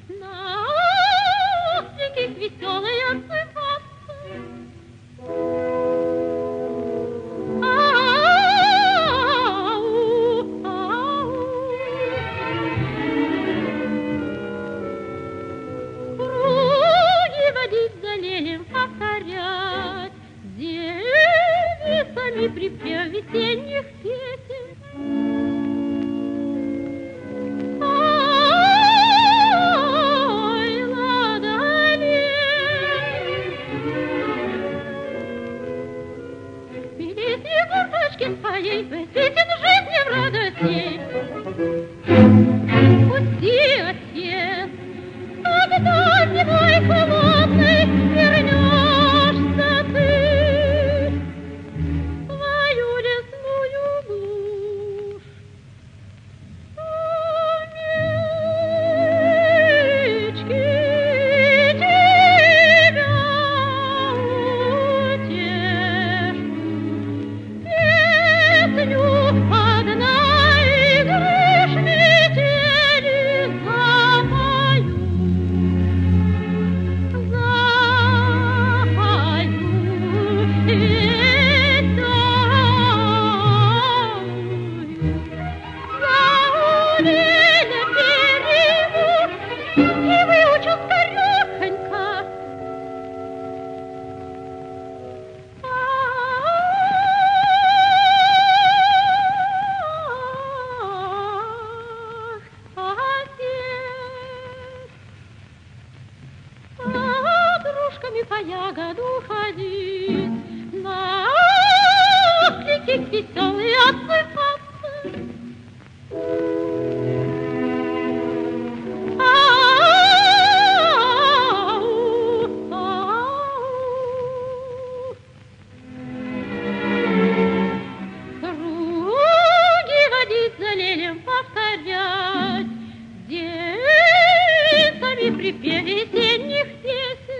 на осликах веселые отзываться. Круги водить за лелем повторять, девицами припев весенних песен. Ой, ладони, песни курточки своей, песен жизни в радости. Пусти, отец, когда зимой холодной вернешься ты в свою лесную глушь. Умнички тебя утешут, песню одной игрыш метели запою. По ягоду ходить, на ослике веселый отсыпаться. Круги водить за лелем повторять, девицами припев весенних песен.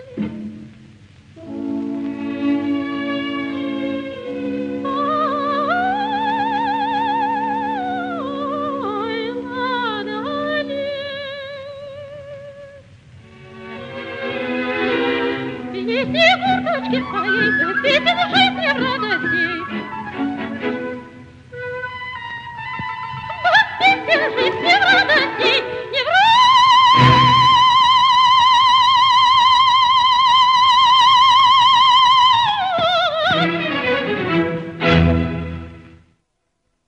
Песни курточки своей, песен жизни в радости. Песен жизни в радости.